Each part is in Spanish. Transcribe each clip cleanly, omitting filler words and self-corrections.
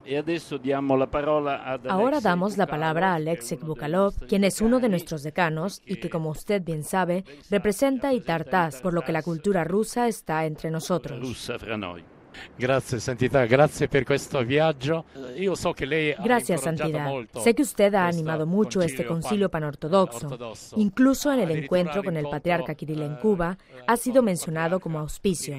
Ahora damos la palabra a Aleksej Bukalov, quien es uno de nuestros decanos y que, como usted bien sabe, representa Itartás, por lo que la cultura rusa está entre nosotros. Gracias, Santidad. Gracias por este viaje. Gracias, Santidad. Sé que usted ha animado mucho este concilio panortodoxo. Incluso en el encuentro con el patriarca Kirill en Cuba, ha sido mencionado como auspicio.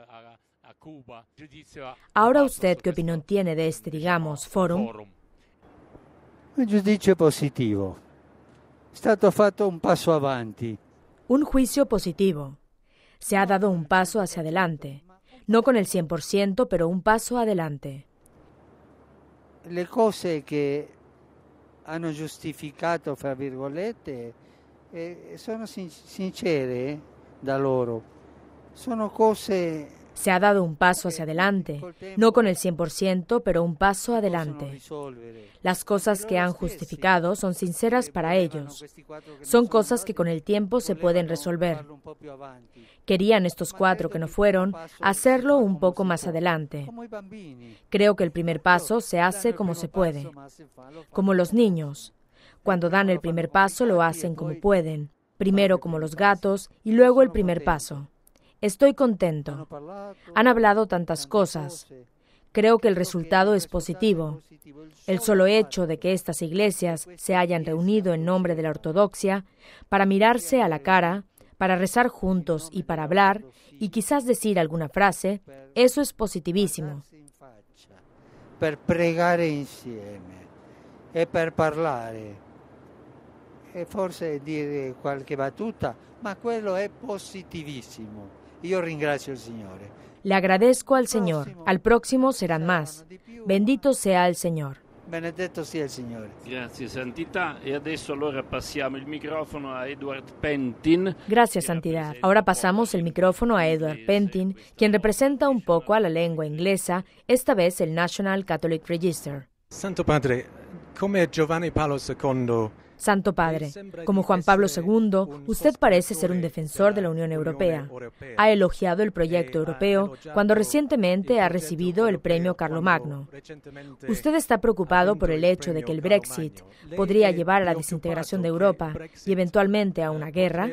Ahora, ¿usted qué opinión tiene de este, digamos, fórum? Un giudizio positivo. È stato fatto un passo avanti. Un juicio positivo. Se ha dado un paso hacia adelante. No con el 100%, pero un paso adelante. Le cose che hanno giustificato, fra virgolette, sono sincere da loro. Sono cose... Se ha dado un paso hacia adelante, no con el 100%, pero un paso adelante. Las cosas que han justificado son sinceras para ellos. Son cosas que con el tiempo se pueden resolver. Querían estos 4 que no fueron hacerlo un poco más adelante. Creo que el primer paso se hace como se puede. Como los niños. Cuando dan el primer paso lo hacen como pueden. Primero como los gatos y luego el primer paso. Estoy contento. Han hablado tantas cosas. Creo que el resultado es positivo. El solo hecho de que estas iglesias se hayan reunido en nombre de la ortodoxia para mirarse a la cara, para rezar juntos y para hablar, y quizás decir alguna frase, eso es positivísimo. Per pregare insieme e per parlare e forse dire qualche battuta, ma quello è positivissimo. Io ringrazio il Signore. Le agradezco al Señor. Al próximo serán más. Bendito sea el Señor. Benedetto sia il Signore. Grazie Santità. E adesso allora passiamo il microfono a Edward Pentin. Gracias, Santidad. Ahora pasamos el micrófono a Edward Pentin, quien representa un poco a la lengua inglesa, esta vez el National Catholic Register. Santo Padre, come Giovanni Paolo II... Santo Padre, como Juan Pablo II, usted parece ser un defensor de la Unión Europea. Ha elogiado el proyecto europeo cuando recientemente ha recibido el premio Carlomagno. Usted está preocupado por el hecho de que el Brexit podría llevar a la desintegración de Europa y eventualmente a una guerra.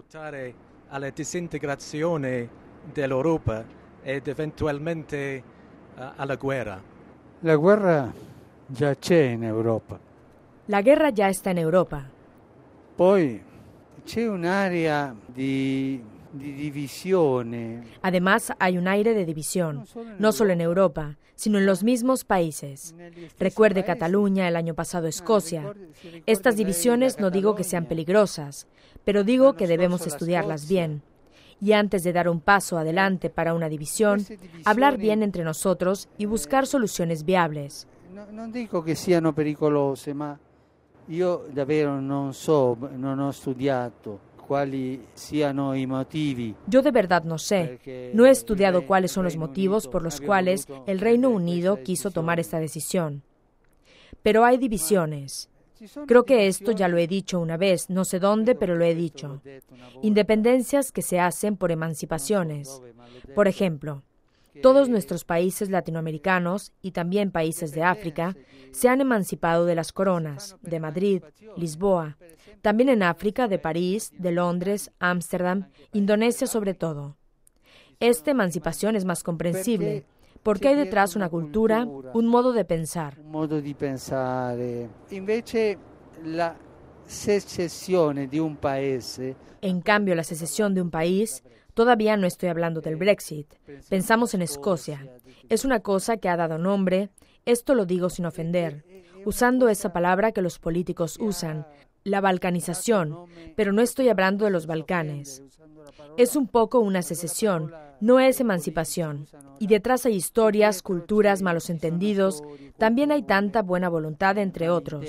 A la desintegración de Europa y eventualmente a la guerra. La guerra già c'è in Europa. La guerra ya está en Europa. Poi c'è un'area di divisione. Además, hay un aire de división, no solo en Europa, sino en los mismos países. Recuerde Cataluña, el año pasado Escocia. Estas divisiones no digo que sean peligrosas, pero digo que debemos estudiarlas bien. Y antes de dar un paso adelante para una división, hablar bien entre nosotros y buscar soluciones viables. Non dico che siano pericolose, ma io davvero non ho studiato quali siano i motivi. Yo de verdad no sé. No he estudiado cuáles son los motivos por los cuales el Reino Unido quiso tomar esta decisión. Pero hay divisiones. Creo que esto ya lo he dicho una vez, no sé dónde, pero lo he dicho. Independencias que se hacen por emancipaciones. Por ejemplo, todos nuestros países latinoamericanos y también países de África se han emancipado de las coronas, de Madrid, Lisboa, también en África de París, de Londres, Ámsterdam, Indonesia sobre todo. Esta emancipación es más comprensible, porque hay detrás una cultura, un modo de pensar. Un modo di pensare. Invece la secessione di un paese. En cambio, la secesión de un país, todavía no estoy hablando del Brexit. Pensamos en Escocia. Es una cosa que ha dado nombre, esto lo digo sin ofender, usando esa palabra que los políticos usan, la balcanización, pero no estoy hablando de los Balcanes. Es un poco una secesión, no es emancipación. Y detrás hay historias, culturas, malos entendidos, también hay tanta buena voluntad entre otros.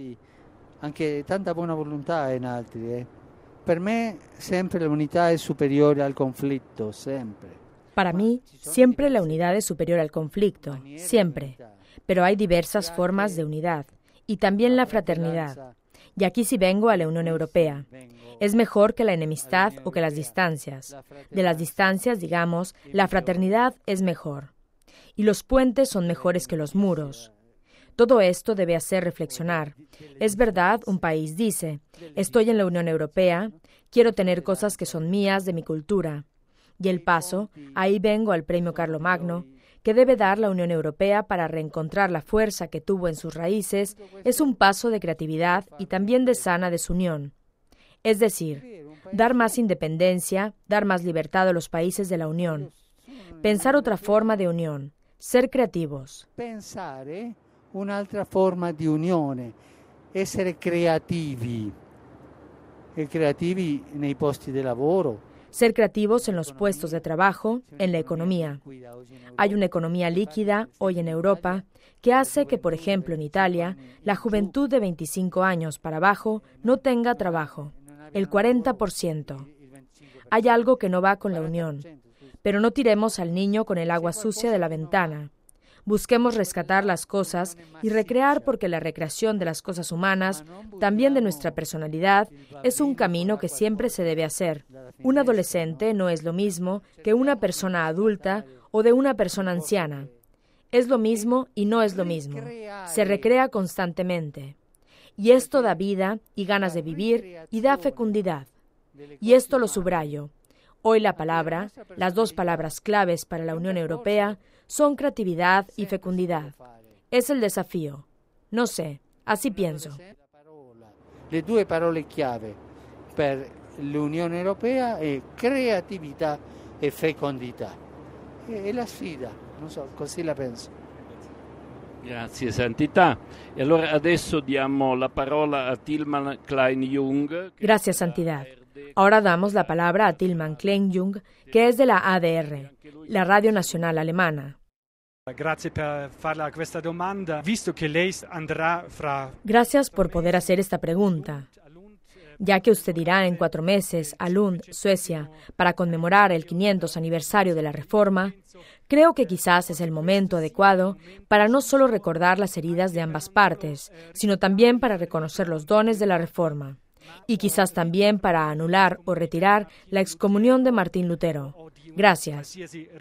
Anche tanta buona volontà in altri, Per me sempre l'unità è superiore al conflitto, sempre. Para mí, siempre la unidad es superior al conflicto, siempre. Pero hay diversas formas de unidad, y también la fraternidad. Y aquí sí vengo a la Unión Europea. Es mejor que la enemistad o que las distancias. De las distancias, digamos, la fraternidad es mejor. y los puentes son mejores que los muros. Todo esto debe hacer reflexionar. Es verdad, un país dice, estoy en la Unión Europea, quiero tener cosas que son mías de mi cultura. Y el paso, ahí vengo al premio Carlomagno, que debe dar la Unión Europea para reencontrar la fuerza que tuvo en sus raíces, es un paso de creatividad y también de sana desunión. Es decir, dar más independencia, dar más libertad a los países de la Unión. Pensar otra forma de unión, ser creativos. Pensare un'altra forma di unione, essere creativi. E creativi nei posti di lavoro. Ser creativos en los puestos de trabajo, en la economía. Hay una economía líquida hoy en Europa que hace que, por ejemplo, en Italia, la juventud de 25 años para abajo no tenga trabajo, el 40%. Hay algo que no va con la unión, pero no tiremos al niño con el agua sucia de la ventana. Busquemos rescatar las cosas y recrear porque la recreación de las cosas humanas, también de nuestra personalidad, es un camino que siempre se debe hacer. Un adolescente no es lo mismo que una persona adulta o de una persona anciana. Es lo mismo y no es lo mismo. Se recrea constantemente. Y esto da vida y ganas de vivir y da fecundidad. Y esto lo subrayo. Hoy la palabra, las dos palabras claves para la Unión Europea, son creatividad y fecundidad. Es el desafío. No sé, así pienso. Le due parole chiave per l'Unione Europea è creatività e fecondità. È la sfida, non so, così la penso. Grazie Santità. E allora adesso diamo la parola a Tilman Klein-Jung. Gracias, Santidad. Ahora damos la palabra a Tilman Klein-Jung, que es de la ADR, la Radio Nacional Alemana. Grazie per farla questa domanda, visto che lei andrà fra... Gracias por poder hacer esta pregunta. Ya que usted irá en 4 meses a Lund, Suecia, para conmemorar el 500 aniversario de la Reforma, creo que quizás es el momento adecuado para no solo recordar las heridas de ambas partes, sino también para reconocer los dones de la Reforma. Y quizás también para anular o retirar la excomunión de Martín Lutero. Gracias.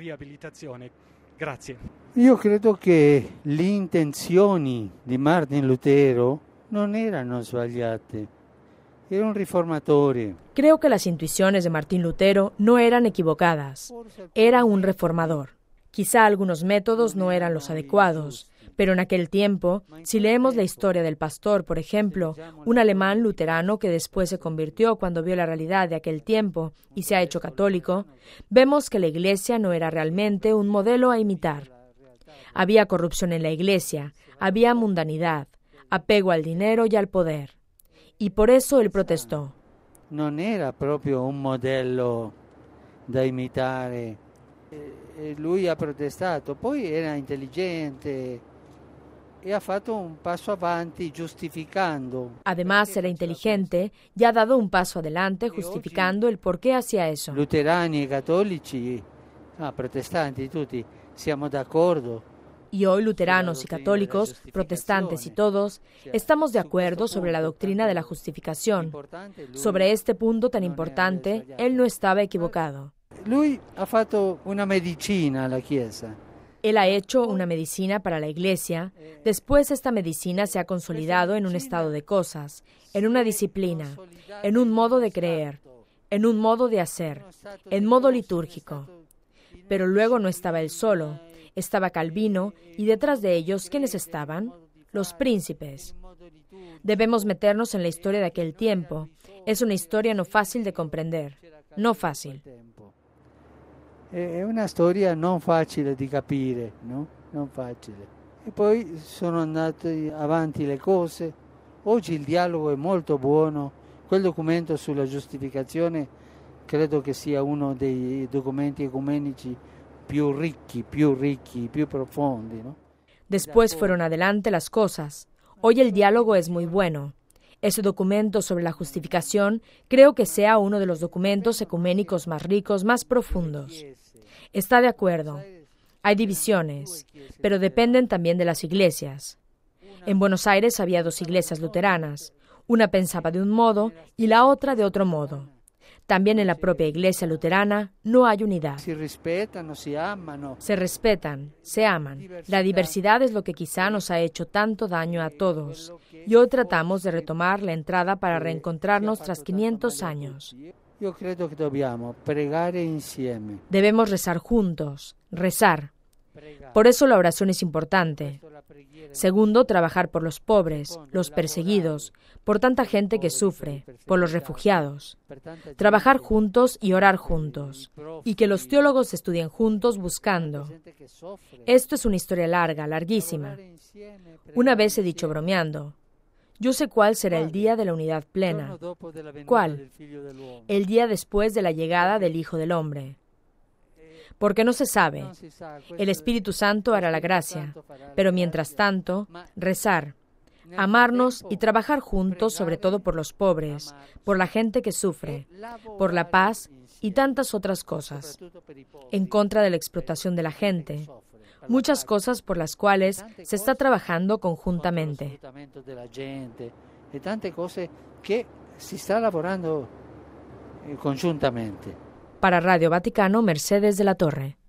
Io credo che le intenzioni di Martin Lutero non erano sbagliate. Era un riformatore. Creo que las intuiciones de Martín Lutero no eran equivocadas. Era un reformador. Quizá algunos métodos no eran los adecuados, pero en aquel tiempo, si leemos la historia del pastor, por ejemplo, un alemán luterano que después se convirtió cuando vio la realidad de aquel tiempo y se ha hecho católico, vemos que la Iglesia no era realmente un modelo a imitar. Había corrupción en la Iglesia, había mundanidad, apego al dinero y al poder. Y por eso él protestó. Non era proprio un modello da imitare. Lui ha protestato, poi era intelligente e ha fatto un passo avanti giustificando. Además, era inteligente y ha dado un paso adelante justificando el por qué hacía eso. Luterani e cattolici, protestanti tutti, siamo d'accordo. Y hoy luteranos y católicos, protestantes y todos, estamos de acuerdo sobre la doctrina de la justificación. Sobre este punto tan importante, él no estaba equivocado. Lui ha fatto una medicina alla Chiesa. Él ha hecho una medicina para la Iglesia. Después esta medicina se ha consolidado en un estado de cosas, en una disciplina, en un modo de creer, en un modo de hacer, en modo litúrgico. Pero luego no estaba él solo. Estaba Calvino, y detrás de ellos, ¿quiénes estaban? Los príncipes. Debemos meternos en la historia de aquel tiempo. Es una historia no fácil de comprender. No fácil. È una storia non facile di capire, no? Non facile. E poi sono andate avanti le cose. Oggi il dialogo è molto buono. Quel documento sulla giustificazione credo che sia uno dei documenti ecumenici più ricchi, più profondi, ¿no? Después fueron adelante las cosas. Hoy el diálogo es muy bueno. Ese documento sobre la justificación creo que sea uno de los documentos ecuménicos más ricos, más profundos. Está de acuerdo. Hay divisiones, pero dependen también de las iglesias. En Buenos Aires había 2 iglesias luteranas. Una pensaba de un modo y la otra de otro modo. También en la propia Iglesia luterana no hay unidad. Si respetan, se aman. Se respetan, se aman. La diversidad es lo que quizá nos ha hecho tanto daño a todos. Y hoy tratamos de retomar la entrada para reencontrarnos tras 500 años. Yo creo que dobbiamo pregare insieme. Debemos rezar juntos, rezar. Por eso la oración es importante. Segundo, trabajar por los pobres, los perseguidos, por tanta gente que sufre, por los refugiados. Trabajar juntos y orar juntos. Y que los teólogos estudien juntos buscando. Esto es una historia larga, larguísima. Una vez he dicho bromeando, yo sé cuál será el día de la unidad plena. ¿Cuál? El día después de la llegada del Hijo del Hombre. Porque no se sabe. El Espíritu Santo hará la gracia, pero mientras tanto, rezar, amarnos y trabajar juntos, sobre todo por los pobres, por la gente que sufre, por la paz y tantas otras cosas, en contra de la explotación de la gente, muchas cosas por las cuales se está trabajando conjuntamente. Y tantas cosas que se está lavorando conjuntamente. Para Radio Vaticano, Mercedes de la Torre.